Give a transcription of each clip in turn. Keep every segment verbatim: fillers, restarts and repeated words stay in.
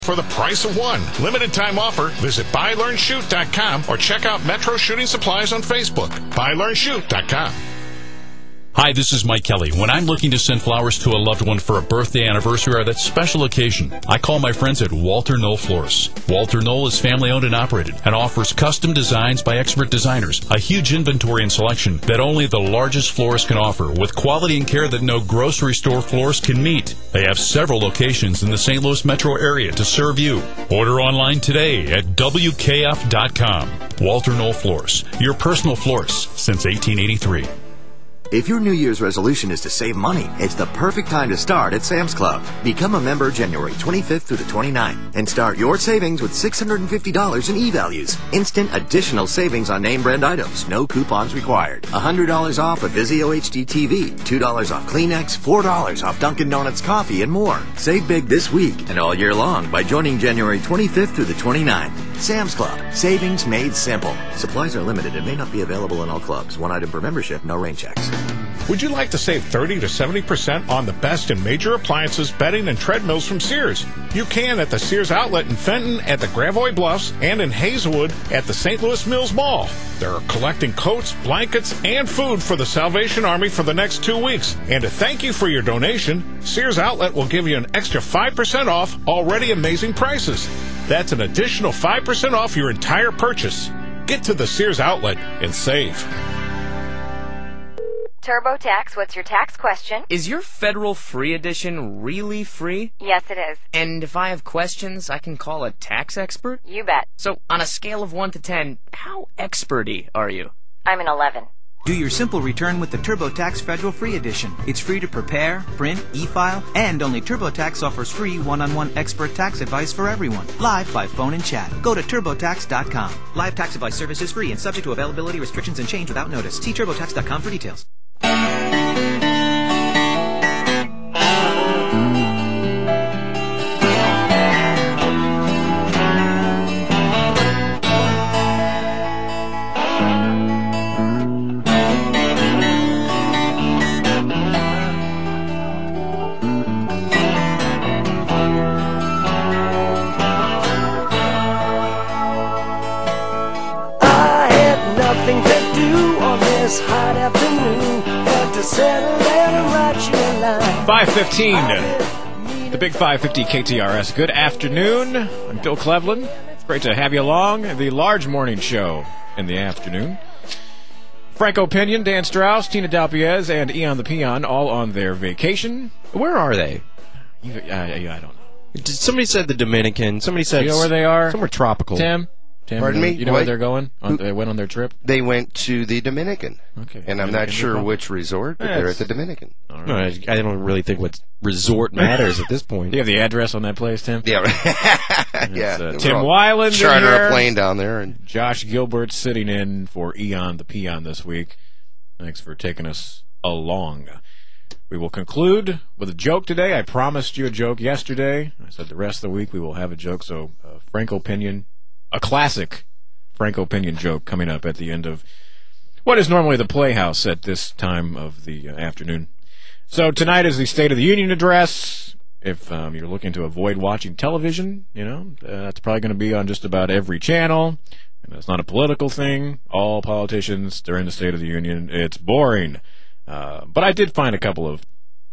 For the price of one. Limited time offer. Visit buy learn shoot dot com or check out Metro Shooting Supplies on Facebook. buy learn shoot dot com. Hi, this is Mike Kelly. When I'm looking to send flowers to a loved one for a birthday, anniversary, or that special occasion, I call my friends at Walter Knoll Florists. Walter Knoll is family-owned and operated and offers custom designs by expert designers, a huge inventory and selection that only the largest florist can offer, with quality and care that no grocery store florist can meet. They have several locations in the Saint Louis metro area to serve you. Order online today at W K F dot com. Walter Knoll Florists, your personal florist since eighteen eighty-three. If your New Year's resolution is to save money, it's the perfect time to start at Sam's Club. Become a member January twenty-fifth through the twenty-ninth and start your savings with six hundred fifty dollars in e-values. Instant additional savings on name brand items. No coupons required. one hundred dollars off a Vizio H D T V. two dollars off Kleenex. four dollars off Dunkin' Donuts coffee and more. Save big this week and all year long by joining January twenty-fifth through the twenty-ninth. Sam's Club. Savings made simple. Supplies are limited and may not be available in all clubs. One item per membership. No rain checks. Would you like to save thirty to seventy percent on the best in major appliances, bedding, and treadmills from Sears? You can at the Sears Outlet in Fenton, at the Gravois Bluffs, and in Hazelwood at the Saint Louis Mills Mall. They're collecting coats, blankets, and food for the Salvation Army for the next two weeks. And to thank you for your donation, Sears Outlet will give you an extra five percent off already amazing prices. That's an additional five percent off your entire purchase. Get to the Sears Outlet and save. TurboTax, what's your tax question? Is your federal free edition really free? Yes, it is. And if I have questions, I can call a tax expert? You bet. So, on a scale of one to ten, how experty are you? I'm an eleven. Do your simple return with the TurboTax Federal Free Edition. It's free to prepare, print, e-file, and only TurboTax offers free one-on-one expert tax advice for everyone, live by phone and chat. Go to turbo tax dot com. Live tax advice service is free and subject to availability restrictions and change without notice. See turbo tax dot com for details. Hot afternoon, but to settle down and write you a line. five fifteen, the big five fifty K T R S. Good afternoon. I'm Bill Cleveland. It's great to have you along. The large morning show in the afternoon. Franco Pinion, Dan Strauss, Tina Dalpiez, and Eon the Peon all on their vacation. Where are they? You, uh, yeah, I don't know. Somebody said the Dominican. Somebody said you know where they are? Somewhere tropical. Tim? Tim, Pardon you know, me? You know What? where they're going? On, they went on their trip? They went to the Dominican. Okay. And I'm Dominican not sure Republic? which resort, but Yeah, they're at it's- the Dominican. All right. No, I, I don't really think what resort matters at this point. Do you have the address on that place, Tim? Yeah, right. yeah. uh, We're Tim all Weiland charter in here. a plane down there. And Josh Gilbert sitting in for Eon the Peon this week. Thanks for taking us along. We will conclude with a joke today. I promised you a joke yesterday. I said the rest of the week we will have a joke. So, uh, Franco Pinion, a classic Franco Pinion joke coming up at the end of what is normally the Playhouse at this time of the uh, afternoon. So tonight is the State of the Union address. If um, you're looking to avoid watching television, you know, uh, that's probably going to be on just about every channel. And it's not a political thing. All politicians during the State of the Union, it's boring. Uh, but I did find a couple of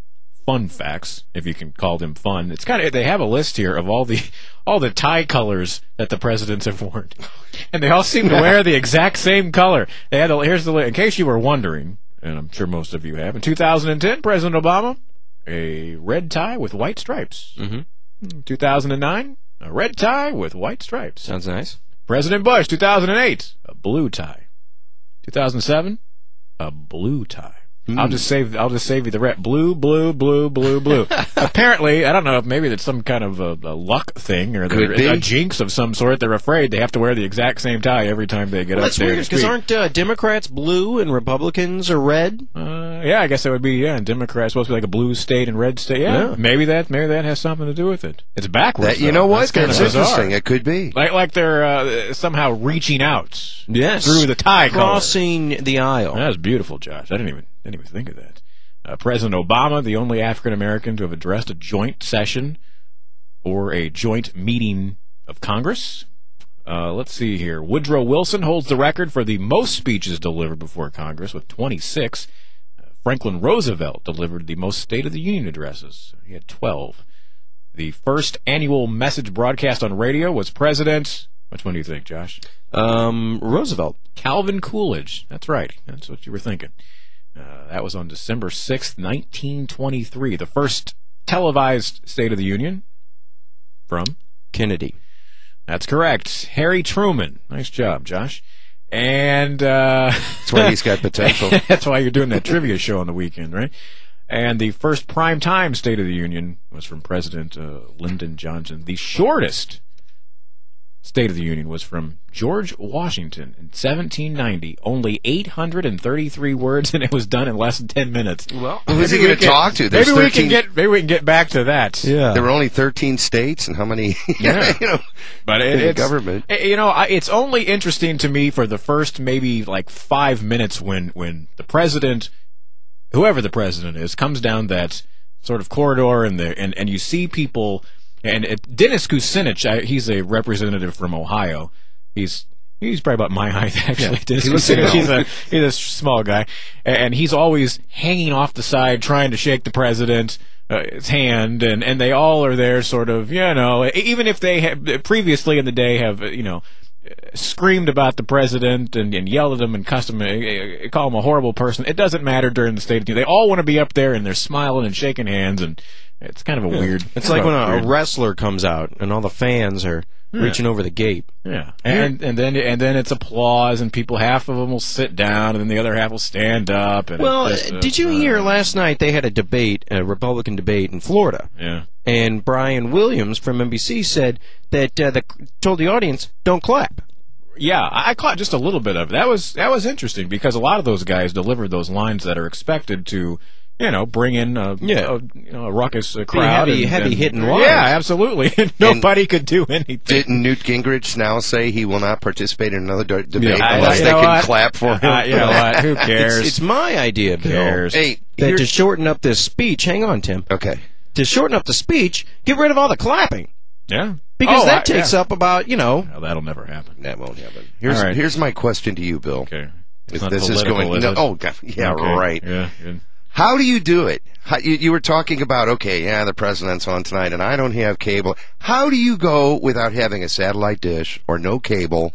fun facts, if you can call them fun. It's kind of they have a list here of all the all the tie colors that the presidents have worn, and they all seem to wear the exact same color. They had a, here's the in case you were wondering, and I'm sure most of you have. In two thousand ten, President Obama, a red tie with white stripes. Mm-hmm. two thousand nine, a red tie with white stripes. Sounds nice. President Bush, two thousand eight, a blue tie. two thousand seven, a blue tie. Mm. I'll just save. I'll just save you the red. Blue, blue, blue, blue, blue. Apparently, I don't know if maybe it's some kind of a, a luck thing or a jinx of some sort. They're afraid they have to wear the exact same tie every time they get well, up that's there. That's weird because aren't uh, Democrats blue and Republicans are red? Uh, yeah, I guess that would be. Yeah, and Democrats supposed to be like a blue state and red state. Yeah, yeah. maybe that maybe that has something to do with it. It's backwards. That, you though. know what? That's, kind that's of interesting. bizarre. It could be like like they're uh, somehow reaching out. Yes, through the tie crossing color. the aisle. That was beautiful, Josh. I didn't even didn't even think of that. Uh, President Obama, the only African American to have addressed a joint session or a joint meeting of Congress. Uh, let's see here. Woodrow Wilson holds the record for the most speeches delivered before Congress with twenty-six. Uh, Franklin Roosevelt delivered the most State of the Union addresses. He had twelve. The first annual message broadcast on radio was President... Which one do you think, Josh? Um, Roosevelt. Calvin Coolidge. That's right. That's what you were thinking. Uh, that was on December sixth, nineteen twenty-three. The first televised State of the Union from? Kennedy. That's correct. Harry Truman. Nice job, Josh. And uh, that's why he's got potential. That's why you're doing that trivia show on the weekend, right? And the first primetime State of the Union was from President uh, Lyndon Johnson. The shortest State of the Union was from George Washington in seventeen ninety. Only eight hundred thirty-three words, and it was done in less than ten minutes. Well, who's he going to talk to? There's maybe we can get maybe we can get back to that. Yeah, there were only thirteen states, and how many? Yeah, you know, but it, it's government. You know, it's only interesting to me for the first maybe like five minutes when when the president, whoever the president is, comes down that sort of corridor, and the and and you see people. And it, Dennis Kucinich, I, he's a representative from Ohio. He's he's probably about my height, actually. Yeah, Dennis he Kucinich, he's a he's a small guy, and he's always hanging off the side, trying to shake the president's uh, his hand, and, and they all are there, sort of, you know, even if they have previously in the day have, you know, screamed about the president and, and yelled at him and cussed him, uh, call him a horrible person. It doesn't matter during the State of the Union. They all want to be up there, and they're smiling and shaking hands, and it's kind of a yeah. weird. It's like when a, a wrestler comes out and all the fans are yeah. reaching over the gate. Yeah, and and then and then it's applause, and people, half of them will sit down, and then the other half will stand up. And well, just, uh, did you hear last night they had a debate, a Republican debate in Florida? Yeah. And Brian Williams from N B C said that uh, the, told the audience, "Don't clap." Yeah, I caught just a little bit of it. That was that was interesting because a lot of those guys delivered those lines that are expected to, you know, bring in a, yeah. a, you know, a ruckus a crowd. Heavy, and, heavy and, hitting lines. Yeah, absolutely. Nobody and could do anything. Didn't Newt Gingrich now say he will not participate in another de- debate yeah, unless I, they can what? clap for him? Uh, you know what? Who cares? It's, it's my idea, Bill. Cares? Hey, that to shorten up this speech, hang on, Tim. Okay. To shorten up the speech, get rid of all the clapping. Yeah. Because oh, that I, takes yeah. up about, you know. Well, that'll never happen. That won't happen. Here's right. here's my question to you, Bill. Okay. If not this is going. is No, it? oh, God, yeah, okay. right. Yeah. Good. How do you do it? How, you, you were talking about, okay, yeah, the president's on tonight, and I don't have cable. How do you go without having a satellite dish or no cable,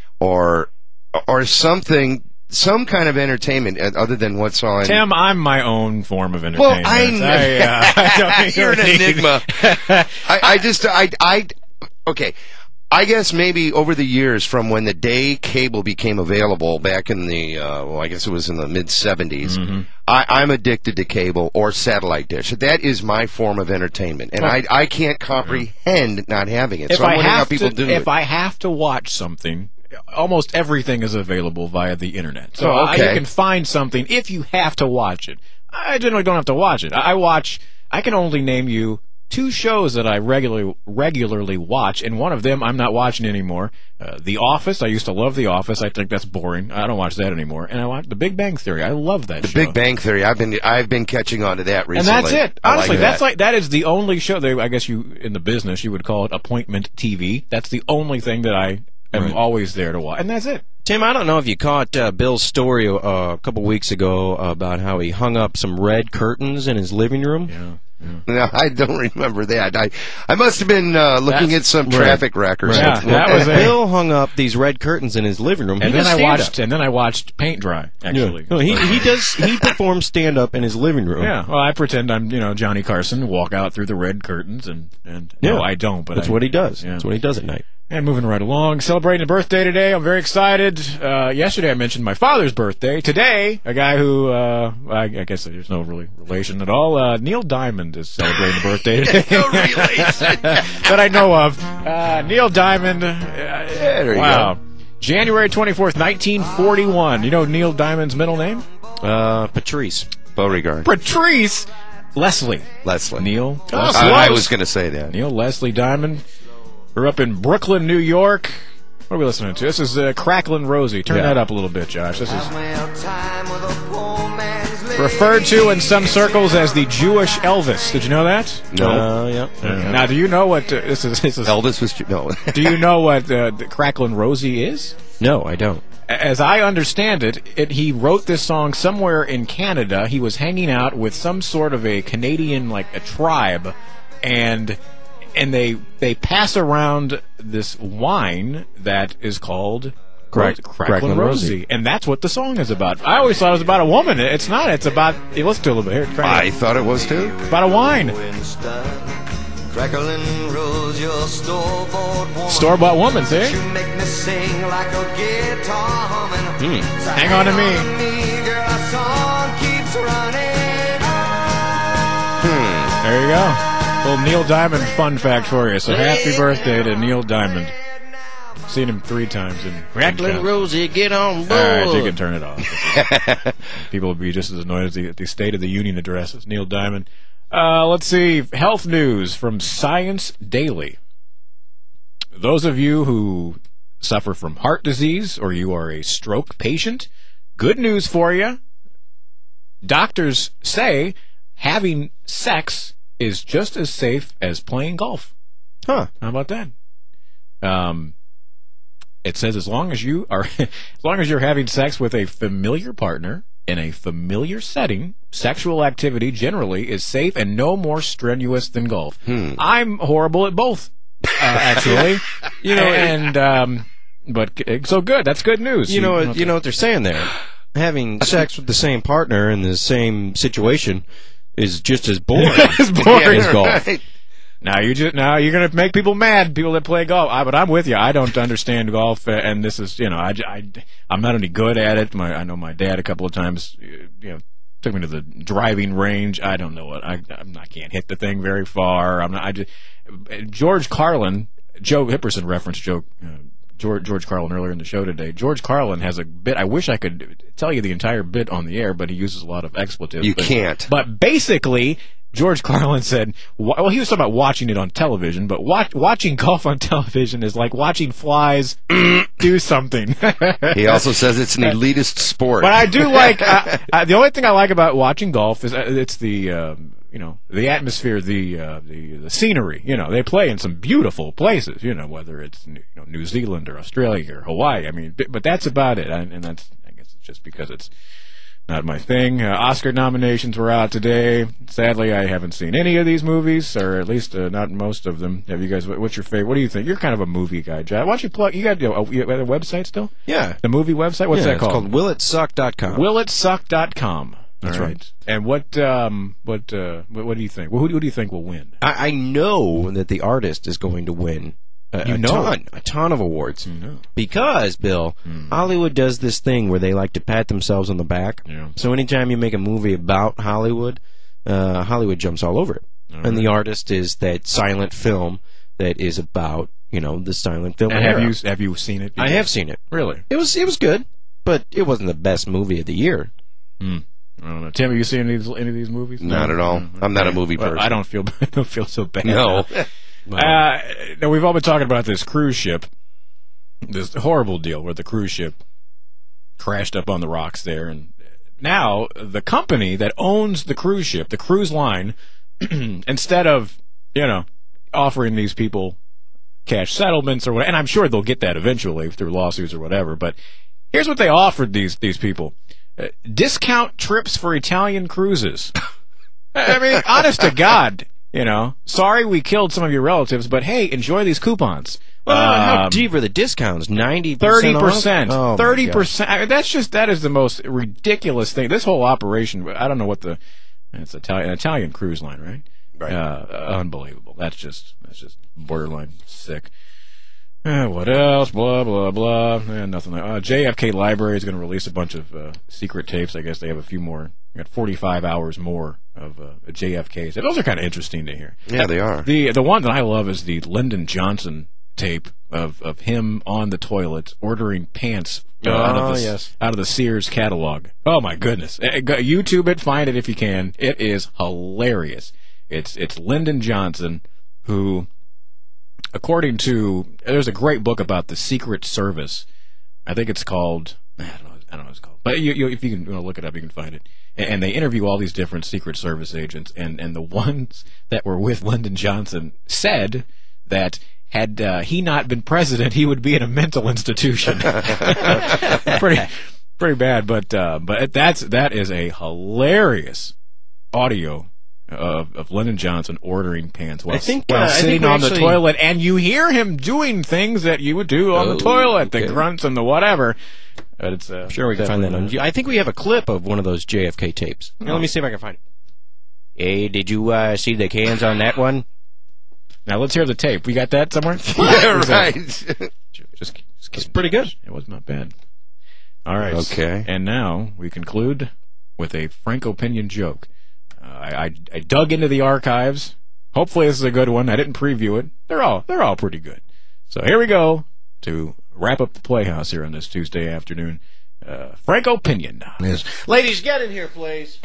or or something? Some kind of entertainment other than what's on. Tim, I'm my own form of entertainment. Well, I know. I, uh, I don't You're an enigma. I, I just, I, I, okay. I guess maybe over the years from when the day cable became available back in the, uh, well, I guess it was in the mid seventies, mm-hmm. I, I'm addicted to cable or satellite dish. That is my form of entertainment, and well, I, I can't comprehend mm-hmm. not having it. If so I'm I wondering have how people to, do if it. I have to watch something, almost everything is available via the internet. So oh, okay. I, you can find something if you have to watch it. I generally don't have to watch it. I watch. I can only name you two shows that I regularly regularly watch, and one of them I'm not watching anymore. Uh, The Office. I used to love The Office. I think that's boring. I don't watch that anymore. And I watch The Big Bang Theory. I love that the show. The Big Bang Theory. I've been I've been catching on to that recently. And that's it. Honestly, like that's that. like that is the only show. They, I guess you in the business you would call it appointment T V. That's the only thing that I am right. always there to watch, and that's it. Tim, I don't know if you caught uh, Bill's story uh, a couple weeks ago about how he hung up some red curtains in his living room. Yeah. Yeah. No, I don't remember that. I I must have been uh, looking That's, at some traffic right. records. Yeah, that was Bill hung up these red curtains in his living room. And he then I watched up. and then I watched paint dry. Actually, yeah. no, he he does he performs stand up in his living room. Yeah, well, I pretend I'm you know Johnny Carson, walk out through the red curtains, and and yeah. no, I don't. But that's I, what he does. Yeah. That's what he does at night. And moving right along, celebrating a birthday today. I'm very excited. Uh, yesterday I mentioned my father's birthday. Today, a guy who, uh, I, I guess there's no really relation at all, uh, Neil Diamond is celebrating a birthday today. No relation. That I know of. Uh, Neil Diamond. Uh, yeah, there you wow. go. January twenty-fourth, nineteen forty-one. You know Neil Diamond's middle name? Uh, Patrice. Beauregard. Patrice. Leslie. Leslie. Neil. Oh, Leslie. I, I was going to say that. Neil Leslie Diamond. Grew up in Brooklyn, New York. What are we listening to? This is uh, Cracklin' Rosie. Turn yeah. that up a little bit, Josh. This is. Referred to in some circles as the Jewish Elvis. Did you know that? No. Uh, yeah. Uh, now, do you know what uh, this is? This is Elvis was Jew- no. Do you know what uh, the Cracklin' Rosie is? No, I don't. As I understand it, it, he wrote this song somewhere in Canada. He was hanging out with some sort of a Canadian, like a tribe, and and they they pass around this wine that is called Crack, Cracklin' Rosie, and that's what the song is about. I always thought it was about a woman. It's not. It's about. Hey, let's do a little bit here. Try I it. thought it was too. It's about a wine. Crackling rose, your store-bought woman. Store-bought woman, see? You make me sing like a guitar humming. Hmm. So Hang on to me. me, girl, our song keeps running on. There you go. Little Neil Diamond fun fact for you. So happy birthday to Neil Diamond. Seen him three times in Cracklin' Rosie, get on board. All right, you can turn it off. People will be just as annoyed as the, the State of the Union addresses. Neil Diamond. Uh, let's see. Health news from Science Daily. Those of you who suffer from heart disease or you are a stroke patient, good news for you. Doctors say having sex is just as safe as playing golf. Huh. How about that? Um, it says as long as you are, as long as you're having sex with a familiar partner in a familiar setting, sexual activity generally is safe and no more strenuous than golf. Hmm. I'm horrible at both, uh, actually. You know, and um, but so good. That's good news. You know what? You know what they're saying there. Having sex with the same partner in the same situation is just as boring, as boring as golf. Right. Now you just now you're gonna make people mad. People that play golf, I, but I'm with you. I don't understand golf, uh, and this is you know I, I I'm not any good at it. My I know my dad a couple of times you know took me to the driving range. I don't know what I I'm not, I can't hit the thing very far. I'm not. I just George Carlin, Joe Hipperson referenced Joe. Uh, George, George Carlin earlier in the show today. George Carlin has a bit. I wish I could tell you the entire bit on the air, but he uses a lot of expletives. You but, can't. But basically, George Carlin said, well, he was talking about watching it on television, but watch, watching golf on television is like watching flies do something. He also says it's an elitist sport. But I do like, uh, uh, the only thing I like about watching golf is uh, it's the, um, you know, the atmosphere, the, uh, the the scenery. You know, they play in some beautiful places, you know, whether it's you know, New Zealand or Australia or Hawaii. I mean, but that's about it. And, and that's, I guess it's just because it's not my thing. Uh, Oscar nominations were out today. Sadly, I haven't seen any of these movies, or at least uh, not most of them. Have you guys? What's your favorite? What do you think? You're kind of a movie guy, John. Why don't you plug? You got you know, you have a website still? Yeah. The movie website. What's yeah, that called? It's called will it suck dot com. will it suck dot com. That's All right. And what um what uh what, what do you think? Well, who, who do you think will win? I, I know that the artist is going to win a, You a know ton, a ton of awards. You know. Because, Bill, Mm. Hollywood does this thing where they like to pat themselves on the back. Yeah. So anytime you make a movie about Hollywood, uh, Hollywood jumps all over it. All and the right. artist is that silent film that is about, you know, the silent film And have era. you have you seen it? I have seen it. Really? It was it was good, but it wasn't the best movie of the year. Hmm. I don't know. Tim, have you seen any of these, any of these movies? Not at all. I'm not a movie Well, person. I don't feel I don't feel so bad. No. Uh, now we've all been talking about this cruise ship, this horrible deal where the cruise ship crashed up on the rocks there, and now the company that owns the cruise ship, the cruise line, instead of you know offering these people cash settlements or whatever, and I'm sure they'll get that eventually through lawsuits or whatever, but here's what they offered these these people: uh, discount trips for Italian cruises. I mean, honest to God. You know, sorry we killed some of your relatives, but hey, enjoy these coupons. Well, how Um, deep are the discounts? ninety Thirty percent percent, off? Oh, my thirty God. percent. That's just that is the most ridiculous thing. This whole operation. I don't know what the. It's Italian, an Italian cruise line, right? Right. Uh, unbelievable. That's just that's just borderline sick. Uh, what else? Blah blah blah. Eh, nothing. Like, uh, J F K Library is going to release a bunch of uh, secret tapes. I guess they have a few more. They got forty-five hours more of uh, J F Ks. Those are kind of interesting to hear. Yeah, they are. The the one that I love is the Lyndon Johnson tape of, of him on the toilet ordering pants uh, out Oh, of the yes. out of the Sears catalog. Oh my goodness! Eh, go- YouTube it, find it if you can. It is hilarious. It's it's Lyndon Johnson who, according to, there's a great book about the Secret Service. I think it's called. I don't know. I don't know what it's called. But you, you, if you can you know, look it up, you can find it. And, and they interview all these different Secret Service agents, and, and the ones that were with Lyndon Johnson said that had uh, he not been president, he would be in a mental institution. pretty, pretty bad. But uh, but that's that is a hilarious audio of, of Lyndon Johnson ordering pants while, I think, while uh, sitting I think on actually, the toilet, and you hear him doing things that you would do on oh, the toilet, okay. the grunts and the whatever. But it's uh, I'm sure we can find that on. I think we have a clip of one of those J F K tapes. Oh. Now, let me see if I can find it. Hey, did you uh, see the cans on that one? Now let's hear the tape. We got that somewhere? Yeah, right. Just, just it's pretty good. It was not bad. All right. Okay. And now we conclude with a frank opinion joke. Uh, I, I I dug into the archives. Hopefully this is a good one. I didn't preview it. They're all they're all pretty good. So here we go to wrap up the Playhouse here on this Tuesday afternoon. Uh, frank opinion. Yes. Ladies, get in here, please.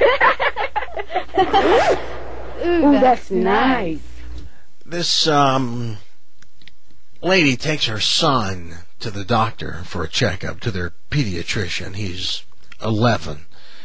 Ooh, that's nice. This um lady takes her son to the doctor for a checkup, to their pediatrician. He's eleven.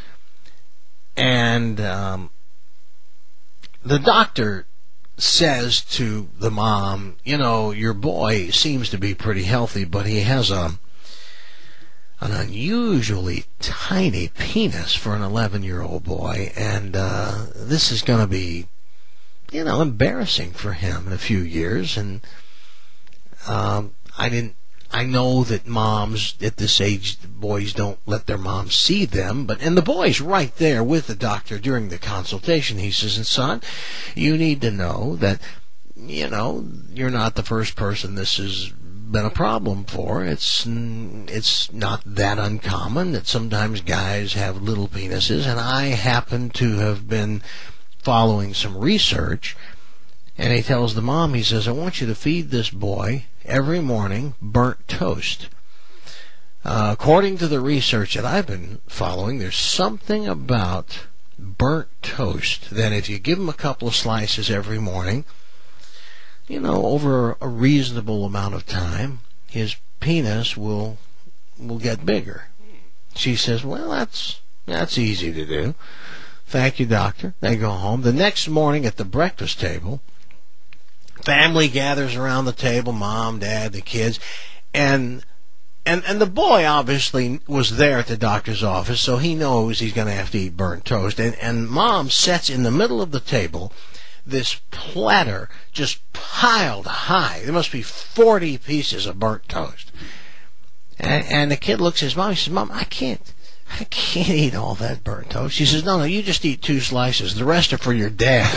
And um, the doctor says to the mom, you know, your boy seems to be pretty healthy, but he has a an unusually tiny penis for an eleven-year-old boy, and uh, this is going to be, you know, embarrassing for him in a few years. And um, I didn't. I know that moms at this age, boys don't let their moms see them, but and the boy's right there with the doctor during the consultation. He says, "And son, you need to know that, you know, you're not the first person this has been a problem for. It's it's not that uncommon that sometimes guys have little penises, and I happen to have been following some research." And he tells the mom, he says, "I want you to feed this boy every morning burnt toast. Uh, according to the research that I've been following, there's something about burnt toast that if you give him a couple of slices every morning, you know, over a reasonable amount of time, his penis will will get bigger." She says, "Well, that's that's easy to do. Thank you, doctor." They go home. The next morning at the breakfast table, family gathers around the table, mom, dad, the kids, and and and the boy obviously was there at the doctor's office, so he knows he's going to have to eat burnt toast. And, and mom sets in the middle of the table this platter just piled high. There must be forty pieces of burnt toast. And, and the kid looks at his mom, he says, "Mom, I can't, I can't eat all that burnt toast." She says, "No, no, you just eat two slices. The rest are for your dad."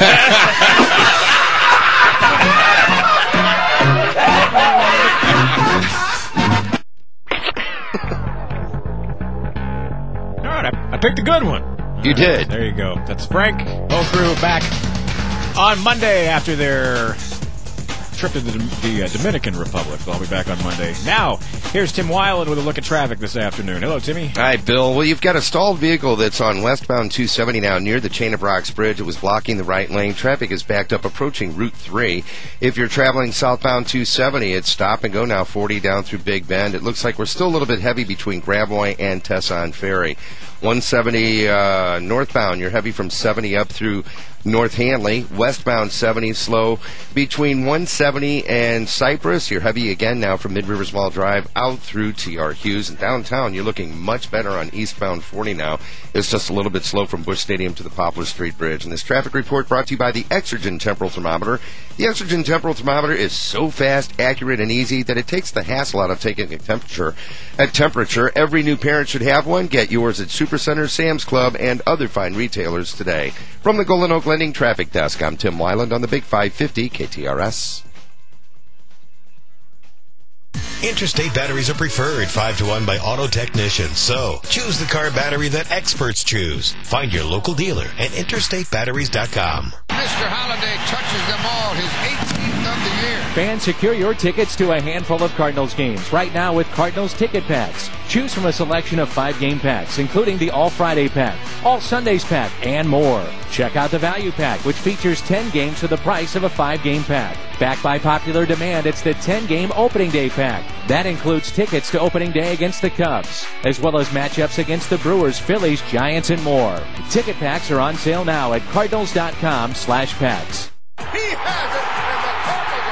All right, I, I picked a good one. You All did. Right, there you go. That's Frank. Whole crew back on Monday after their trip to the, the uh, Dominican Republic. So I'll be back on Monday. Now, here's Tim Weiland with a look at traffic this afternoon. Hello, Timmy. Hi, Bill. Well, you've got a stalled vehicle that's on westbound two seventy now near the Chain of Rocks Bridge. It was blocking the right lane. Traffic is backed up approaching Route three. If you're traveling southbound two seventy, it's stop and go now forty down through Big Bend. It looks like we're still a little bit heavy between Gravois and Tesson Ferry. one seventy uh, northbound, you're heavy from seventy up through North Hanley. Westbound seventy slow between one seventy and Cypress. You're heavy again now from Mid Rivers Mall Drive out through T R Hughes. And downtown, you're looking much better on eastbound forty now. It's just a little bit slow from Busch Stadium to the Poplar Street Bridge. And this traffic report brought to you by the Exergen Temporal Thermometer. The Exergen Temporal Thermometer is so fast, accurate, and easy that it takes the hassle out of taking a temperature. At temperature, every new parent should have one. Get yours at Supercenter, Sam's Club, and other fine retailers today. From the Golden Oak Lending Traffic Desk, I'm Tim Weiland on the Big five fifty K T R S. Interstate batteries are preferred five to one by auto technicians. So, choose the car battery that experts choose. Find your local dealer at interstate batteries dot com. Mister Holliday touches them all, his eighteenth of of the year. Fans, secure your tickets to a handful of Cardinals games right now with Cardinals Ticket Packs. Choose from a selection of five game packs, including the All Friday Pack, All Sundays Pack, and more. Check out the Value Pack, which features ten games for the price of a five game pack. Backed by popular demand, it's the ten game Opening Day Pack. That includes tickets to Opening Day against the Cubs, as well as matchups against the Brewers, Phillies, Giants, and more. Ticket packs are on sale now at Cardinals.com slash packs. He has it, and the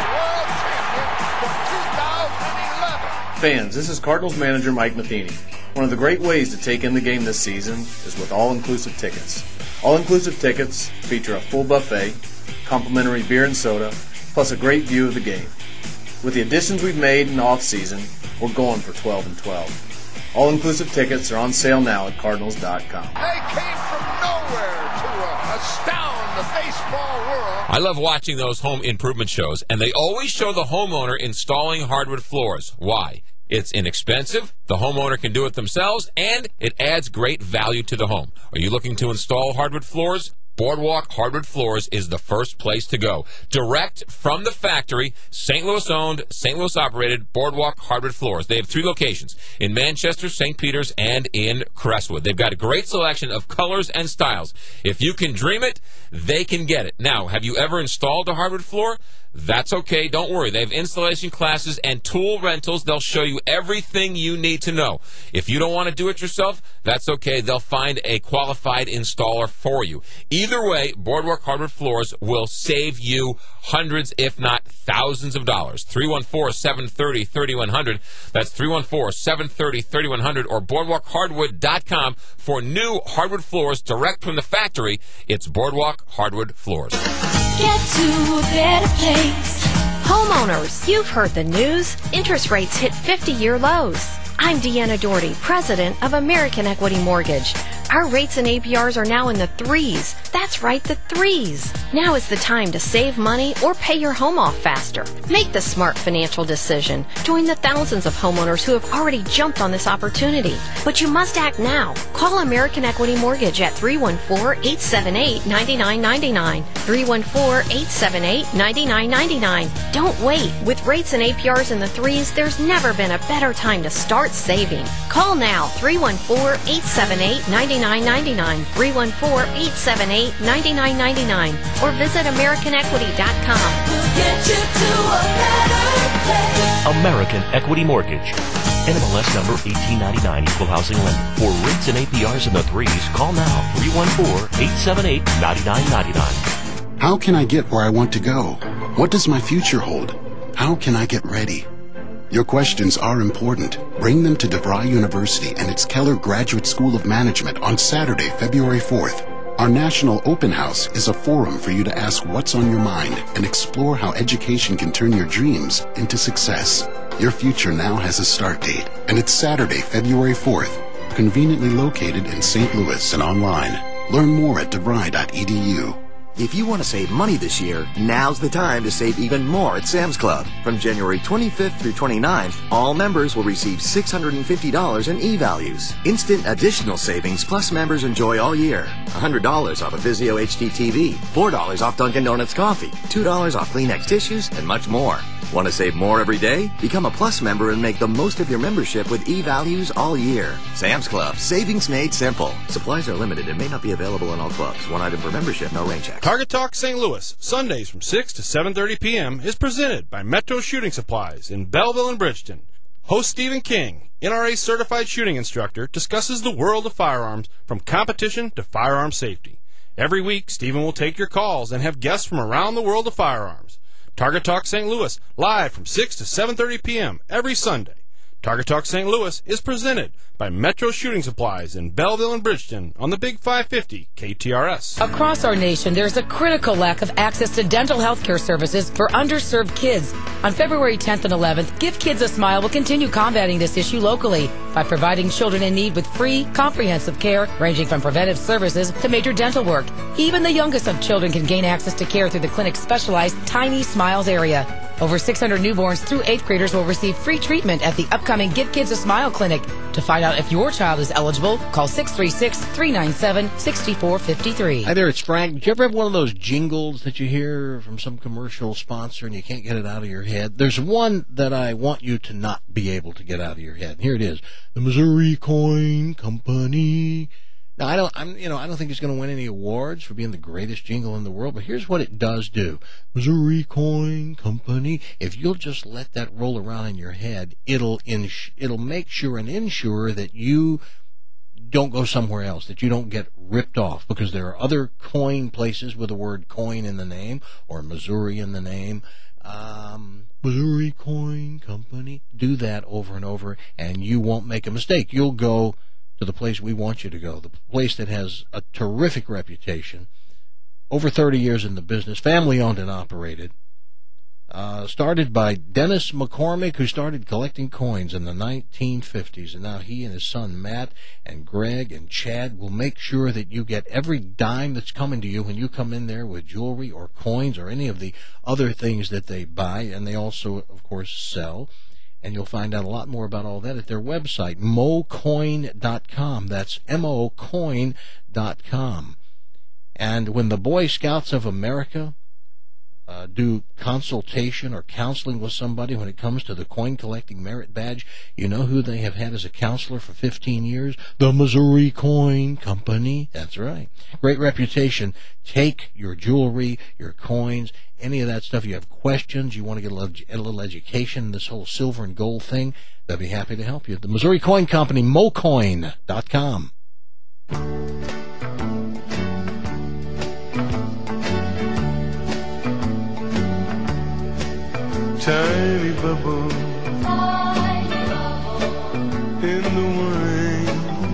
Cardinals are world champions for two thousand eleven. Fans, this is Cardinals manager Mike Matheny. One of the great ways to take in the game this season is with all-inclusive tickets. All-inclusive tickets feature a full buffet, complimentary beer and soda, plus a great view of the game. With the additions we've made in off-season, we're going for twelve and twelve. All-inclusive tickets are on sale now at Cardinals dot com. They came from nowhere to uh, astound the baseball world. I love watching those home improvement shows, and they always show the homeowner installing hardwood floors. Why? It's inexpensive, the homeowner can do it themselves, and it adds great value to the home. Are you looking to install hardwood floors? Boardwalk Hardwood Floors is the first place to go. Direct from the factory, Saint Louis owned, Saint Louis operated Boardwalk Hardwood Floors. They have three locations, in Manchester, Saint Peters, and in Crestwood. They've got a great selection of colors and styles. If you can dream it, they can get it. Now, have you ever installed a hardwood floor? That's okay. Don't worry. They have installation classes and tool rentals. They'll show you everything you need to know. If you don't want to do it yourself, that's okay. They'll find a qualified installer for you. Either way, Boardwalk Hardwood Floors will save you hundreds, if not thousands of dollars. three one four, seven three zero, three one zero zero. That's three one four, seven three zero, three one zero zero or boardwalk hardwood dot com for new hardwood floors direct from the factory. It's Boardwalk Hardwood Floors. Get to a better place. Homeowners, you've heard the news. Interest rates hit fifty-year lows. I'm Deanna Doherty, president of American Equity Mortgage. Our rates and A P Rs are now in the threes. That's right, the threes. Now is the time to save money or pay your home off faster. Make the smart financial decision. Join the thousands of homeowners who have already jumped on this opportunity. But you must act now. Call American Equity Mortgage at three one four, eight seven eight, nine nine nine nine. three one four, eight seven eight, nine nine nine nine. Don't wait. With rates and A P Rs in the threes, there's never been a better time to start saving. Call now, three one four, eight seven eight, nine nine nine nine, three one four, eight seven eight, nine nine nine nine, or visit American Equity dot com. We'll get you to a better place. American Equity Mortgage. N M L S number eighteen ninety-nine, Equal Housing Lender. For rates and A P Rs in the threes, call now, three one four, eight seven eight, nine nine nine nine. How can I get where I want to go? What does my future hold? How can I get ready? Your questions are important. Bring them to DeVry University and its Keller Graduate School of Management on Saturday, February fourth. Our National Open House is a forum for you to ask what's on your mind and explore how education can turn your dreams into success. Your future now has a start date, and it's Saturday, February fourth, conveniently located in Saint Louis and online. Learn more at devry dot e d u. If you want to save money this year, now's the time to save even more at Sam's Club. From January twenty-fifth through twenty-ninth, all members will receive six hundred fifty dollars in e-values. Instant additional savings plus members enjoy all year. one hundred dollars off a Vizio H D T V, four dollars off Dunkin' Donuts coffee, two dollars off Kleenex tissues, and much more. Want to save more every day? Become a Plus member and make the most of your membership with e-values all year. Sam's Club. Savings made simple. Supplies are limited and may not be available in all clubs. One item per membership, no rain check. Target Talk Saint Louis, Sundays from six to seven thirty p.m. is presented by Metro Shooting Supplies in Belleville and Bridgeton. Host Stephen King, N R A certified shooting instructor, discusses the world of firearms from competition to firearm safety. Every week, Stephen will take your calls and have guests from around the world of firearms. Target Talk Saint Louis, live from six to seven thirty p.m. every Sunday. Target Talk Saint Louis is presented by Metro Shooting Supplies in Belleville and Bridgeton on the Big five fifty K T R S. Across our nation, there's a critical lack of access to dental health care services for underserved kids. On February tenth and eleventh, Give Kids a Smile will continue combating this issue locally by providing children in need with free, comprehensive care ranging from preventive services to major dental work. Even the youngest of children can gain access to care through the clinic's specialized Tiny Smiles area. Over six hundred newborns through eighth graders will receive free treatment at the upcoming Give Kids a Smile clinic. To find out if your child is eligible, call six three six, three nine seven, six four five three. Hi there, it's Frank. Did you ever have one of those jingles that you hear from some commercial sponsor and you can't get it out of your head? There's one that I want you to not be able to get out of your head. Here it is. The Missouri Coin Company. Now, I don't, I'm, you know, I don't think it's going to win any awards for being the greatest jingle in the world, but here's what it does do. Missouri Coin Company. If you'll just let that roll around in your head, it'll ins- it'll make sure and ensure that you don't go somewhere else, that you don't get ripped off, because there are other coin places with the word coin in the name or Missouri in the name. Um, Missouri Coin Company. Do that over and over, and you won't make a mistake. You'll go to the place we want you to go, the place that has a terrific reputation, over thirty years in the business, family-owned and operated, uh, started by Dennis McCormick, who started collecting coins in the nineteen fifties, and now he and his son Matt and Greg and Chad will make sure that you get every dime that's coming to you when you come in there with jewelry or coins or any of the other things that they buy, and they also, of course, sell. And you'll find out a lot more about all that at their website, mo coin dot com. That's M O coin dot com. And when the Boy Scouts of America uh, do consultation or counseling with somebody when it comes to the coin collecting merit badge, you know who they have had as a counselor for fifteen years? The Missouri Coin Company. That's right. Great reputation. Take your jewelry, your coins, any of that stuff. You have questions, you want to get a little, a little education, this whole silver and gold thing, they'll be happy to help you. The Missouri Coin Company, mo coin dot com. Tiny bubble in the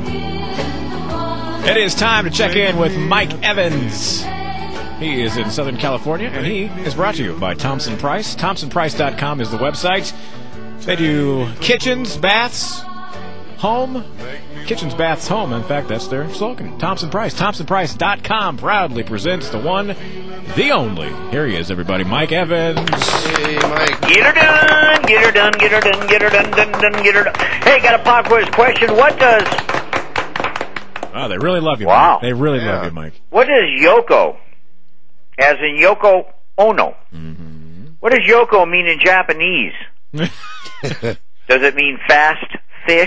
wine. It is time to check in with Mike Evans. He is in Southern California, and he is brought to you by Thompson Price. Thompson Price dot com is the website. They do kitchens, baths, home. Kitchens, baths, home. In fact, that's their slogan. Thompson Price. Thompson Price dot com proudly presents the one, the only. Here he is, everybody. Mike Evans. Hey, Mike. Get her done, get her done, get her done, get her done, done, done, get her done. Hey, got a pop quiz question. What does... Oh, they really love you, wow. Mike. They really yeah. love you, Mike. What does Yoko, as in Yoko Ono, mm-hmm. what does Yoko mean in Japanese? Does it mean fast fish,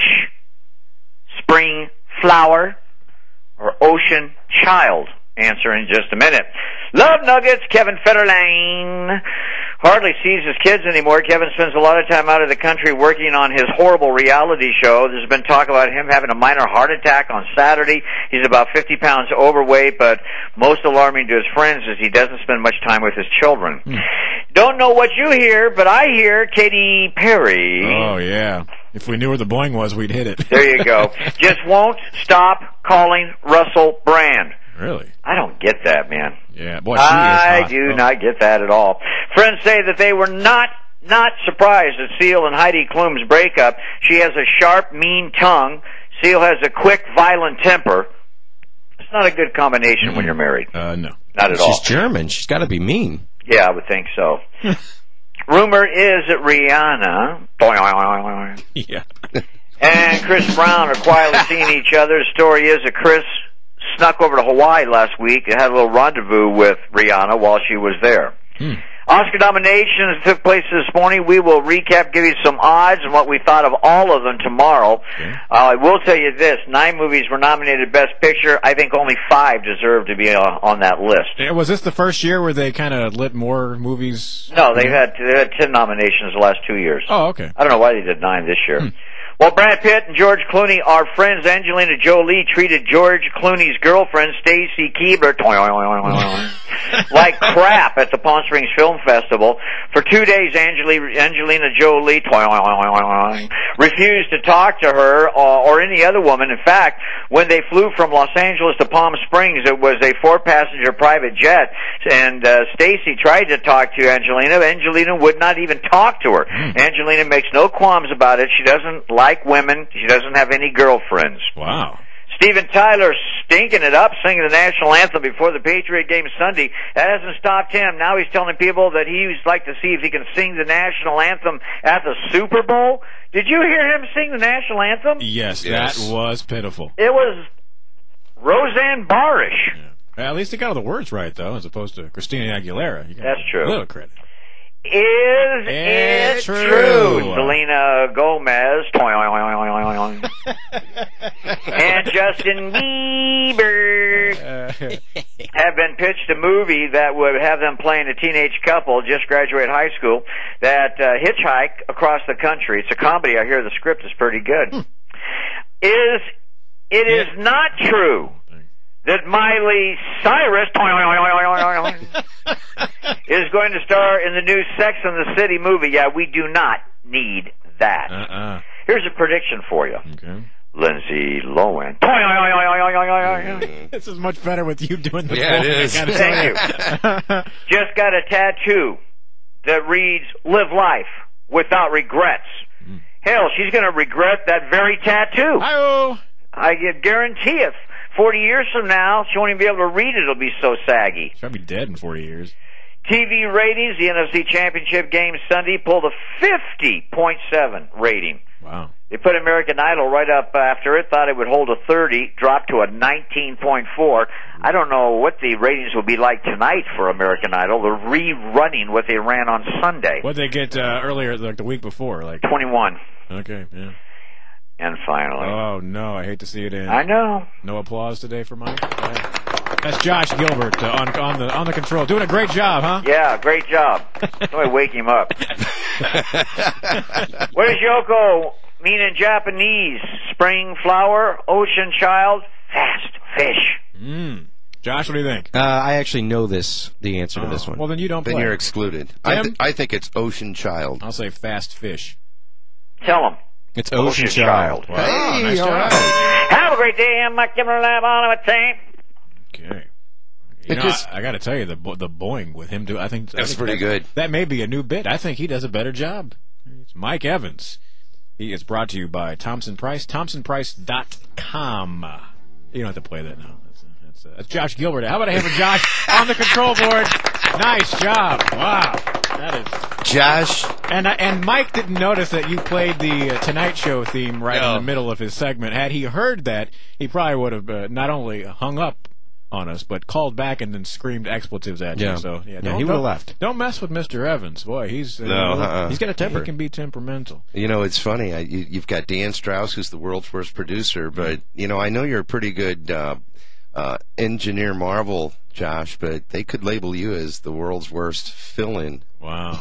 spring flower, or ocean child? Answer in just a minute. Love Nuggets, Kevin Federline. Hardly sees his kids anymore. Kevin spends a lot of time out of the country working on his horrible reality show. There's been talk about him having a minor heart attack on Saturday. He's about fifty pounds overweight, but most alarming to his friends is he doesn't spend much time with his children. Mm. Don't know what you hear, but I hear Katy Perry. Oh, yeah. If we knew where the boing was, we'd hit it. There you go. Just won't stop calling Russell Brand. Really? I don't get that, man. Yeah, boy, I hot. do oh. not get that at all. Friends say that they were not not surprised at Seal and Heidi Klum's breakup. She has a sharp, mean tongue. Seal has a quick, violent temper. It's not a good combination mm-hmm. when you're married. Uh, no. Not at She's all. She's German. She's got to be mean. Yeah, I would think so. Rumor is that Rihanna yeah. and Chris Brown are quietly seeing each other. The story is that Chris snuck over to Hawaii last week and had a little rendezvous with Rihanna while she was there. Hmm. Oscar nominations took place this morning. We will recap, give you some odds and what we thought of all of them tomorrow. Okay. Uh, I will tell you this, nine movies were nominated Best Picture. I think only five deserve to be uh, on that list. Yeah, was this the first year where they kind of lit more movies? No, they've had, they've had ten nominations the last two years. Oh, okay. I don't know why they did nine this year. Hmm. Well, Brad Pitt and George Clooney are friends. Angelina Jolie treated George Clooney's girlfriend, Stacy Keibler, like crap at the Palm Springs Film Festival. For two days, Angelina, Angelina Jolie refused to talk to her or, or any other woman. In fact, when they flew from Los Angeles to Palm Springs, it was a four-passenger private jet, and uh, Stacy tried to talk to Angelina. Angelina would not even talk to her. Mm. Angelina makes no qualms about it. She doesn't like like women. She doesn't have any girlfriends. Wow. Steven Tyler stinking it up, singing the national anthem before the Patriot game Sunday. That hasn't stopped him. Now he's telling people that he would like to see if he can sing the national anthem at the Super Bowl. Did you hear him sing the national anthem? Yes, Yes. that was pitiful. It was Roseanne Barrish. Well, at least he got all the words right, though, as opposed to Christina Aguilera. You got That's true. A little credit. Is It's it true. true? Selena Gomez and Justin Bieber have been pitched a movie that would have them playing a teenage couple just graduate high school that uh, hitchhike across the country. It's a comedy. I hear the script is pretty good. Hmm. Is it is not true that Miley Cyrus is going to star in the new Sex and the City movie? Yeah, we do not need that. Uh-uh. Here's a prediction for you. Okay. Lindsay Lohan. This is much better with you doing the Yeah, poll, it I is. gotta Thank tell you. Just got a tattoo that reads, "Live life without regrets." Mm. Hell, she's going to regret that very tattoo. Hi-oh. I guarantee it. Forty years from now, she won't even be able to read it. It'll be so saggy. She'll be dead in forty years. T V ratings, the N F C Championship game Sunday pulled a fifty point seven rating. Wow. They put American Idol right up after it, thought it would hold a thirty, dropped to a nineteen point four. I don't know what the ratings will be like tonight for American Idol. They're rerunning what they ran on Sunday. What'd they get uh, earlier, like the week before? Like twenty-one. Okay, yeah. And finally. Oh, no, I hate to see it end. I know. No applause today for Mike? Uh, that's Josh Gilbert uh, on, on the on the control. Doing a great job, huh? Yeah, great job. Somebody wake him up. What does Yoko mean in Japanese? Spring flower, ocean child, fast fish. Mm. Josh, what do you think? Uh, I actually know this, the answer to Oh, this one. Well, then you don't Then play. you're excluded. I, Tim? th- I think it's Ocean Child. I'll say fast fish. Tell him. It's Ocean, Ocean Child. Child. Wow, Hey, nice all job. right. Have a great day. I'm Mike Kimberlab on a tape. Okay. You It know, just- I, I got to tell you, the bo- the boing with him, do I think I That's think pretty that, good. That may be a new bit. I think he does a better job. It's Mike Evans. He is brought to you by Thompson Price, thompson price dot com. You don't have to play that now. That's, that's, uh, that's Josh Gilbert. How about a hand for Josh on the control board? Nice job. Wow. That is... Josh. And I, and Mike didn't notice that you played the uh, Tonight Show theme right No. in the middle of his segment. Had he heard that, he probably would have uh, not only hung up on us, but called back and then screamed expletives at Yeah. you. So yeah, Yeah, don't, he would've don't- left. Don't mess with Mister Evans, boy. He's uh, No, uh-uh. He's got a temper. He can be temperamental. You know, it's funny. I, you, you've got Dan Strauss, who's the world's worst producer, but, you know, I know you're a pretty good uh, uh, engineer marvel, Josh, but they could label you as the world's worst fill-in. Wow.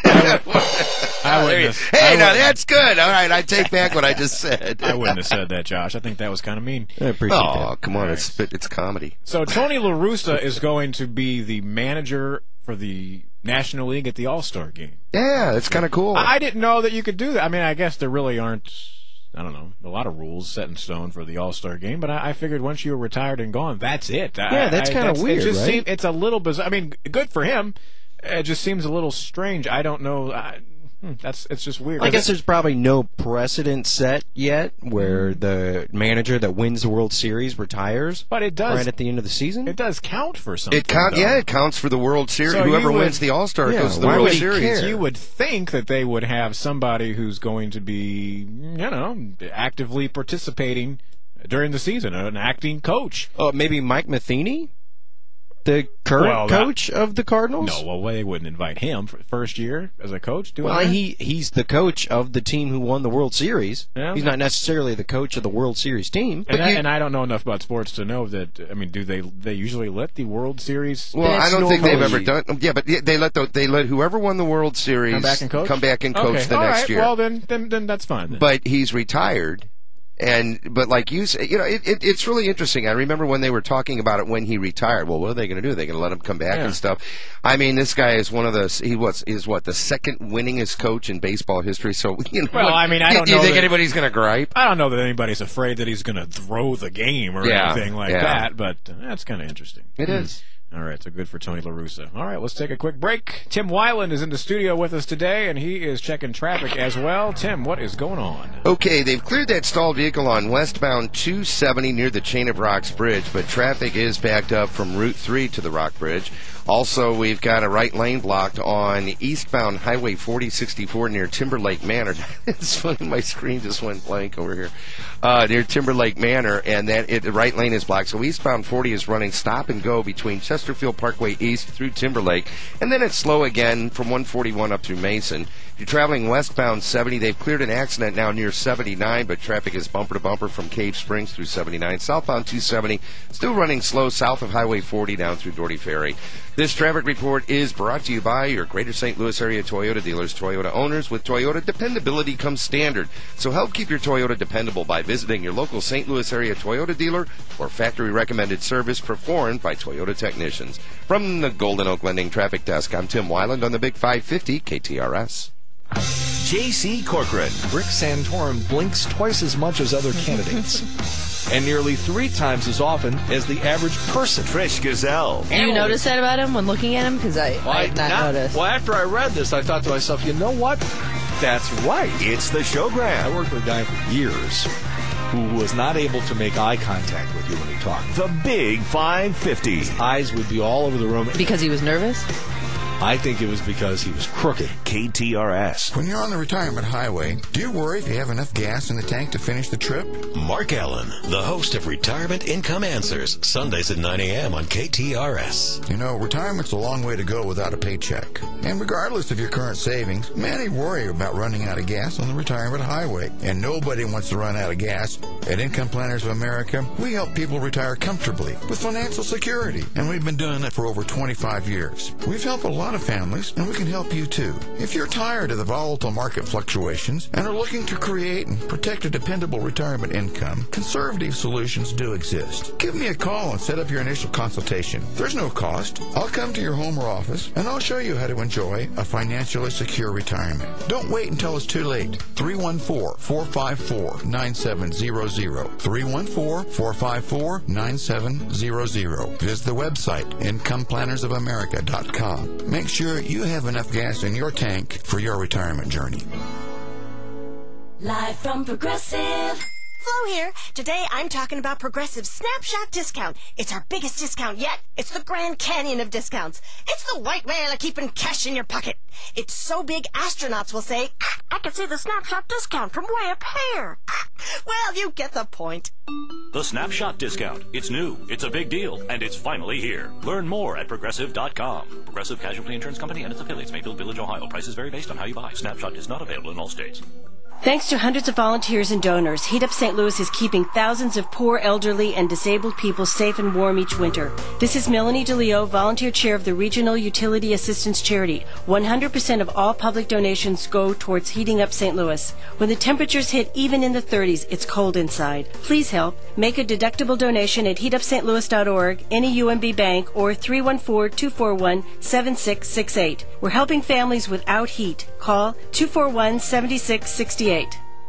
I wouldn't hey, have- hey, I now wouldn't- that's good. All right, I take back what I just said. I wouldn't have said that, Josh. I think that was kind of mean. I appreciate Oh, that. come on, it's it's comedy. So Tony La Russa is going to be the manager for the National League at the All-Star game. Yeah, it's kind of cool. I didn't know that you could do that. I mean, I guess there really aren't, I don't know, a lot of rules set in stone for the All-Star game, but I, I figured once you were retired and gone, that's it. I- Yeah, that's I- kinda it weird, just right? seem- it's a little bizarre. I mean, good for him. It just seems a little strange. I don't know. I, hmm, that's it's just weird. I guess there's probably no precedent set yet where the manager that wins the World Series retires. But it does. Right at the end of the season. It does count for something. It count, though. yeah, it counts for the World Series. So Whoever you would- wins the All Star Yeah, goes to the why World would he Series. care? You would think that they would have somebody who's going to be, you know, actively participating during the season, an acting coach. Oh, maybe Mike Matheny, the current Well, that- coach of the Cardinals. No, well, they wouldn't invite him for first year as a coach. Doing Well, that? he he's the coach of the team who won the World Series. Yeah. He's not necessarily the coach of the World Series team. And I, and I don't know enough about sports to know that. I mean, do they they usually let the World Series? Well, I That's don't think they've ever normally- done. Yeah, but they let the, they let whoever won the World Series come back and coach. come back and coach okay. the All next right. year. Well, then, then then that's fine. Then. But he's retired, and but like you say, you know, it, it, it's really interesting. I remember when they were talking about it when he retired. Well, what are they going to do? They're going to let him come back Yeah. and stuff. I mean, this guy is one of the he was is what the second winningest coach in baseball history. So you know, Well, what- I mean, I you, don't you know think that- anybody's going to gripe? I don't know that anybody's afraid that he's going to throw the game or Yeah, anything like yeah. that, but uh, that's kind of interesting. It is. All right, so good for Tony La Russa. All right, let's take a quick break. Tim Weiland is in the studio with us today, and he is checking traffic as well. Tim, what is going on? Okay, they've cleared that stalled vehicle on westbound two seventy near the Chain of Rocks Bridge, but traffic is backed up from Route three to the Rock Bridge. Also, we've got a right lane blocked on eastbound Highway forty sixty-four near Timberlake Manor. It's funny, my screen just went blank over here. Uh, near Timberlake Manor, and that it, the right lane is blocked. So eastbound forty is running stop and go between Chesterfield Parkway East through Timberlake, and then it's slow again from one forty-one up through Mason. If you're traveling westbound seventy, they've cleared an accident now near seventy-nine, but traffic is bumper to bumper from Cave Springs through seventy-nine. Southbound two seventy, still running slow south of Highway forty down through Doherty Ferry. This traffic report is brought to you by your Greater Saint Louis area Toyota dealers, Toyota owners. With Toyota, dependability comes standard. So help keep your Toyota dependable by visiting your local Saint Louis area Toyota dealer or factory recommended service performed by Toyota technicians. From the Golden Oak Lending Traffic Desk, I'm Tim Weiland on the Big five fifty K T R S. J C Corcoran. Rick Santorum blinks twice as much as other candidates. And nearly three times as often as the average person. Trish Gazelle. Do you notice that about him when looking at him? Because I, well, I did not, not notice. Well, after I read this, I thought to myself, you know what? That's right. It's the showgram. I worked with a guy for years who was not able to make eye contact with you when he talked. The Big five fifty. His eyes would be all over the room. Because he was nervous? I think it was because he was crooked. K T R S. When you're on the retirement highway, do you worry if you have enough gas in the tank to finish the trip? Mark Allen, the host of Retirement Income Answers, Sundays at nine a.m. on K T R S. You know, retirement's a long way to go without a paycheck. And regardless of your current savings, many worry about running out of gas on the retirement highway. And nobody wants to run out of gas. At Income Planners of America, we help people retire comfortably with financial security. And we've been doing it for over twenty-five years. We've helped a lot of families, and we can help you too. If you're tired of the volatile market fluctuations and are looking to create and protect a dependable retirement income, conservative solutions do exist. Give me a call and set up your initial consultation. There's no cost. I'll come to your home or office, and I'll show you how to enjoy a financially secure retirement. Don't wait until it's too late. three one four, four five four, nine seven zero zero. three one four, four five four, nine seven zero zero. Visit the website, income planners of america dot com. Make sure you have enough gas in your tank for your retirement journey. Live from Progressive. Flo here. Today I'm talking about Progressive Snapshot Discount. It's our biggest discount yet. It's the Grand Canyon of discounts. It's the white whale of keeping cash in your pocket. It's so big astronauts will say, I can see the Snapshot Discount from way up here. Well, you get the point. The Snapshot Discount. It's new, it's a big deal, and it's finally here. Learn more at Progressive dot com. Progressive Casualty Insurance Company and its affiliates, Mayfield Village, Ohio. Prices vary based on how you buy. Snapshot is not available in all states. Thanks to hundreds of volunteers and donors, Heat Up Saint Louis is keeping thousands of poor, elderly, and disabled people safe and warm each winter. This is Melanie DeLeo, volunteer chair of the Regional Utility Assistance Charity. one hundred percent of all public donations go towards heating up Saint Louis. When the temperatures hit even in the thirties, it's cold inside. Please help. Make a deductible donation at heat up st louis dot org, any U M B bank, or three one four, two four one, seven six six eight. We're helping families without heat. Call two four one, seven six six eight.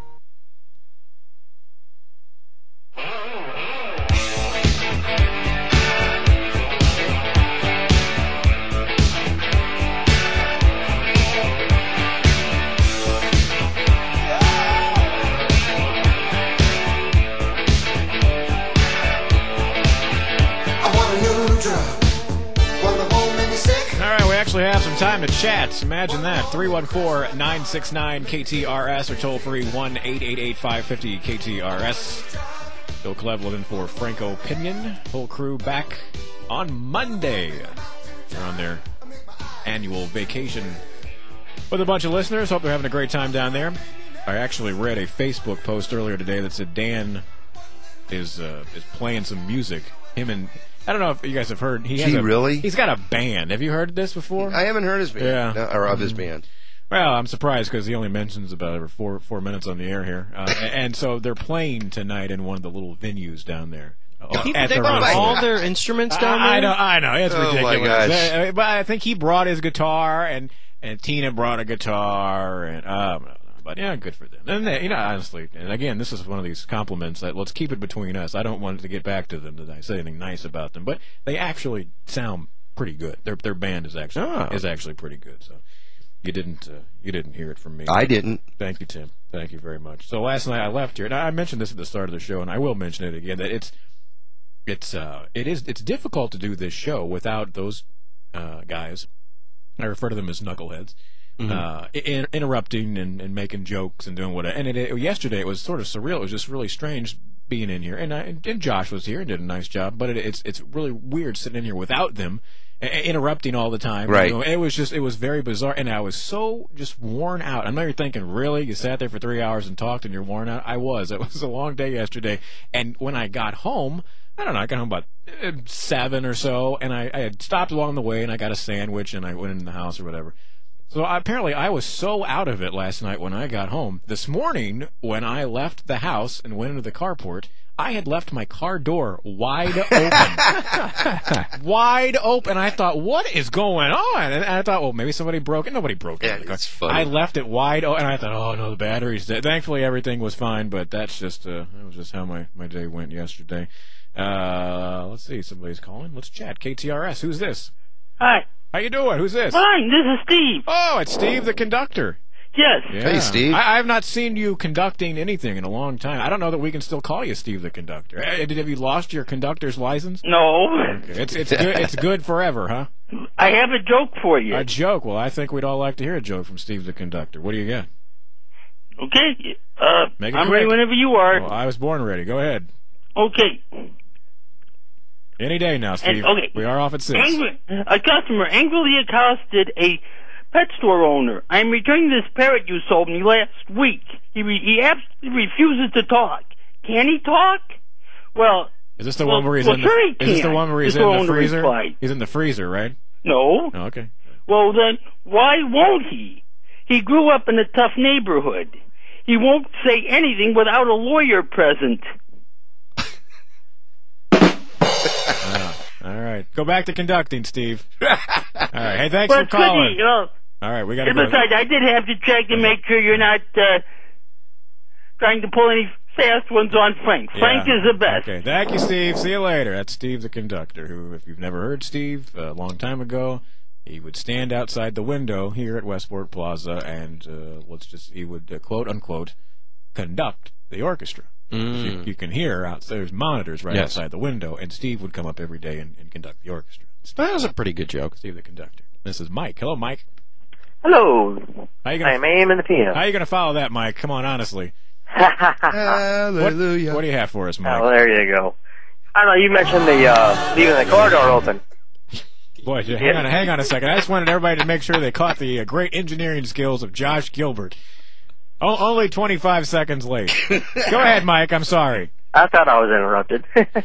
Actually have some time to chat. Imagine that. three one four, nine six nine, K T R S or toll free one eight eight eight, five five zero, K T R S. Bill Cleveland in for Franco Pinion. Whole crew back on Monday. They're on their annual vacation with a bunch of listeners. Hope they're having a great time down there. I actually read a Facebook post earlier today that said Dan is uh, is playing some music. Him and I don't know if you guys have heard. He has Gee, a, really? He's got a band. Have you heard this before? I haven't heard his band. Yeah. No, or of his band. Well, I'm surprised because he only mentions about every four four minutes on the air here. Uh, and so they're playing tonight in one of the little venues down there. People, they the brought all their instruments down I, there? I know, I know. It's oh ridiculous. My gosh. Uh, But I think he brought his guitar, and, and Tina brought a guitar, and um, but yeah, good for them. And they, you know, honestly, and again, this is one of these compliments that let's keep it between us. I don't want to get back to them that I say anything nice about them, but they actually sound pretty good. Their their band is actually oh. is actually pretty good. So You didn't. Uh, you didn't hear it from me. I didn't. Thank you, Tim. Thank you very much. So last night I left here, and I mentioned this at the start of the show, and I will mention it again. That it's, it's, uh, it is, it's difficult to do this show without those uh, guys. I refer to them as knuckleheads. Mm-hmm. Uh, in, interrupting and, and making jokes and doing whatever. And it, it, yesterday it was sort of surreal. It was just really strange being in here. And, I, and Josh was here and did a nice job. But it, it's it's really weird sitting in here without them, uh, interrupting all the time. Right. You know, it was just it was very bizarre. And I was so just worn out. I know you're thinking, really? You sat there for three hours and talked and you're worn out? I was. It was a long day yesterday. And when I got home, I don't know, I got home about seven or so. And I, I had stopped along the way and I got a sandwich and I went in the house or whatever. So apparently I was so out of it last night when I got home. This morning, when I left the house and went into the carport, I had left my car door wide open. Wide open. I thought, what is going on? And I thought, well, maybe somebody broke it. Nobody broke it. Yeah, in the car. it's funny. I left it wide open, and I thought, oh, no, the battery's dead. Thankfully, everything was fine, but that's just uh, that was just how my, my day went yesterday. Uh, let's see. Somebody's calling. Let's chat. K T R S. Who's this? Hi. How you doing? Who's this? Fine, this is Steve. Oh, it's Steve the conductor. Yes. Yeah. Hey, Steve. I, I have not seen you conducting anything in a long time. I don't know that we can still call you Steve the conductor. Uh, Did, have you lost your conductor's license? No. Okay. It's it's good. It's good forever, huh? I have a joke for you. A joke. Well, I think we'd all like to hear a joke from Steve the conductor. What do you got? Okay. Uh, Make it I'm quick. ready whenever you are. Well, I was born ready. Go ahead. Okay. Any day now, Steve. And, okay. We are off at six. Angry, a customer angrily accosted a pet store owner. I'm returning this parrot you sold me last week. He re- he absolutely refuses to talk. Can he talk? Well, Is this the well, one where he's well, in sure the? he Is this the can. one where he's The in the owner freezer? replied. He's in the freezer, right? No. Oh, okay. Well, then, why won't he? He grew up in a tough neighborhood. He won't say anything without a lawyer present. Oh, all right. Go back to conducting, Steve. All right. Hey, thanks But for calling. Goody, uh, All right, we got to and go. besides, I did have to check to make sure you're not uh, trying to pull any fast ones on Frank. Frank Yeah. is the best. Okay, thank you, Steve. See you later. That's Steve the conductor, who, if you've never heard Steve, a long time ago, he would stand outside the window here at Westport Plaza and, uh, let's just, he would, uh, quote, unquote, conduct the orchestra. Mm. You, you can hear out there's monitors right Yes. outside the window, and Steve would come up every day and, and conduct the orchestra. That was a pretty good joke. Steve the conductor. This is Mike. Hello, Mike. Hello. How you gonna, I'm A M in the P M. How you going to follow that, Mike? Come on, honestly. Hallelujah. What, what do you have for us, Mike? Oh, there you go. I don't know, you mentioned the uh, leaving the car door open. Boy, hang Yeah. on, hang on a second. I just wanted everybody to make sure they caught the uh, great engineering skills of Josh Gilbert. O- only twenty-five seconds late. Go ahead, Mike. I'm sorry. I thought I was interrupted.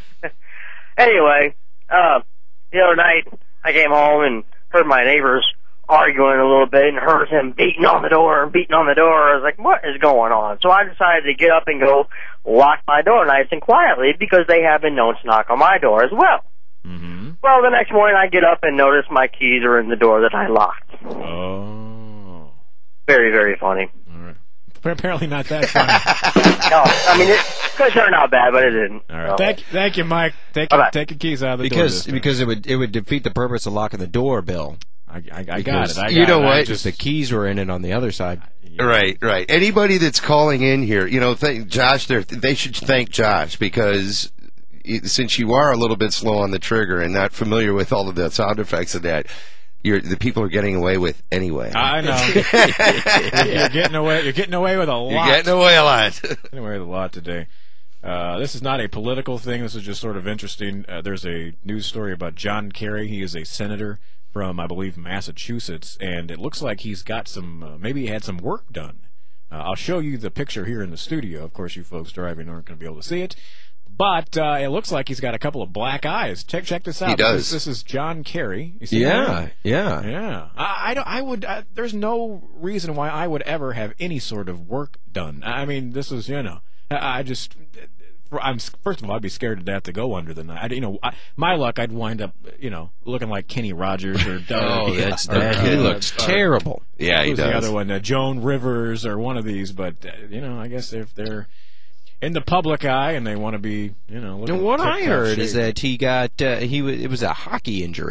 Anyway, uh, the other night I came home and heard my neighbors arguing a little bit and heard him beating on the door and beating on the door. I was like, what is going on? So I decided to get up and go lock my door nice and quietly because they have been known to knock on my door as well. Mm-hmm. Well, the next morning I get up and notice my keys are in the door that I locked. Oh. Very, very funny. All right. Apparently not that funny. No, I mean, it could turn out bad, but it didn't. All right. So. Thank, thank you, Mike. Take, your, take your keys out of the door. Because this time. because it would it would defeat the purpose of locking the door, Bill. I, I, I got Because it. I got you know it. what? I Just just the keys were in it on the other side. Right, right. Anybody that's calling in here, you know, thank Josh. They should thank Josh because it, since you are a little bit slow on the trigger and not familiar with all of the sound effects of that, you're, the people are getting away with anyway. I know. You're getting away. You're getting away with a lot. You're getting away a lot. Getting away with a lot today. Uh, this is not a political thing. This is just sort of interesting. Uh, there's a news story about John Kerry. He is a senator from, I believe, Massachusetts, and it looks like he's got some, uh, maybe he had some work done. Uh, I'll show you the picture here in the studio. Of course, you folks driving aren't going to be able to see it, but uh, it looks like he's got a couple of black eyes. Check check this out. He does. This, this is John Kerry. You see Yeah, that? yeah. Yeah. I, I, don't- I would. Uh, there's no reason why I would ever have any sort of work done. I mean, this is, you know, I, I just. I'm first of all, I'd be scared to death to go under the knife. You know, I, my luck, I'd wind up, you know, looking like Kenny Rogers or Doug. Oh, that's or, that. uh, He looks uh, terrible. Yeah, he who's does. the other one? Uh, Joan Rivers or one of these. But uh, you know, I guess if they're in the public eye and they want to be, you know, looking And what tip-top I heard shape. is that he got uh, he w- it was a hockey injury.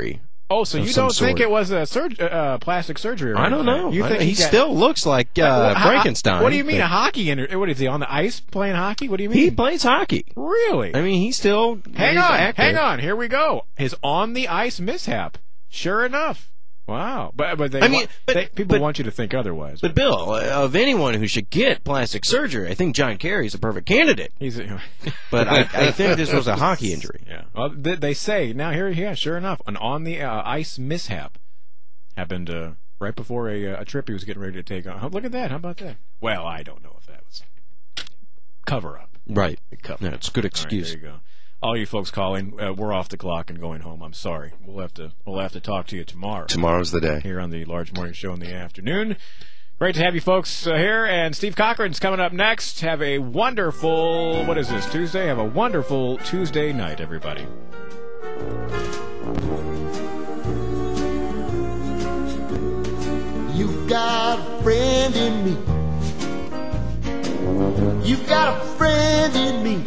Oh, so of you some don't think sort. it was a surg- uh, plastic surgery? Or I don't anything? know. You I- think he got- still looks like uh, Well, how- Frankenstein. What do you mean but a hockey? Inter- what is he on the ice playing hockey? What do you mean? He plays hockey. Really? I mean, he still. Hang he's on, active. hang on. Here we go. His on the ice mishap. Sure enough. Wow. But but they, I mean, wa- but- they people but- want you to think otherwise. But Bill, uh, of anyone who should get plastic surgery, I think John Kerry's a perfect candidate. He's. A, But I, I think this was a hockey injury. Yeah. Well, they, they say now here. Yeah. Sure enough, an on the uh, ice mishap happened uh, right before a, uh, a trip he was getting ready to take on. Oh, look at that. How about that? Well, I don't know if that was cover up. Right. Cover. Yeah, it's a good excuse. All right, there you go. All you folks calling, uh, we're off the clock and going home. I'm sorry. We'll have to we'll have to talk to you tomorrow. Tomorrow's the day. Here on the Large Morning Show in the afternoon. Great to have you folks uh, here. And Steve Cochran's coming up next. Have a wonderful, what is this, Tuesday? Have a wonderful Tuesday night, everybody. You've got a friend in me. You've got a friend in me.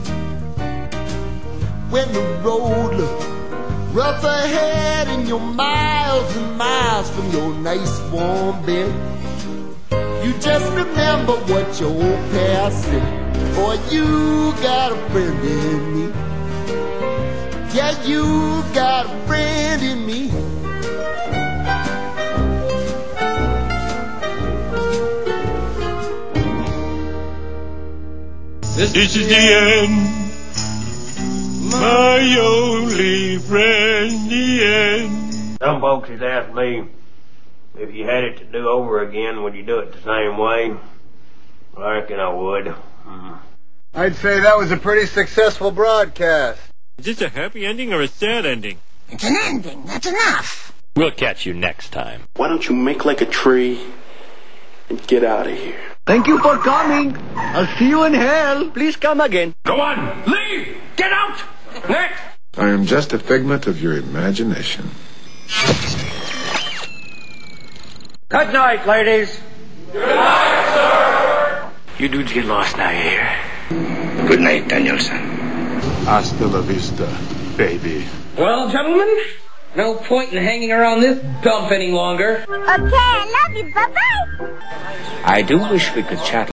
When the road looks rough ahead and you're miles and miles from your nice warm bed, you just remember what your old past said. Boy, you got a friend in me. Yeah, you got a friend in me. This, this is the end. My only friend, the end. Some folks has asked me, if you had it to do over again, would you do it the same way? Well, I reckon I would. Mm. I'd say that was a pretty successful broadcast. Is this a happy ending or a sad ending? It's an ending. That's enough. We'll catch you next time. Why don't you make like a tree and get out of here? Thank you for coming. I'll see you in hell. Please come again. Go on, leave! Get out! Next! I am just a figment of your imagination. Good night, ladies. Good night, sir! You dudes get lost now, you hear? Good night, Danielson. Hasta la vista, baby. Well, gentlemen, no point in hanging around this dump any longer. Okay, I love you. Bye-bye. I do wish we could chat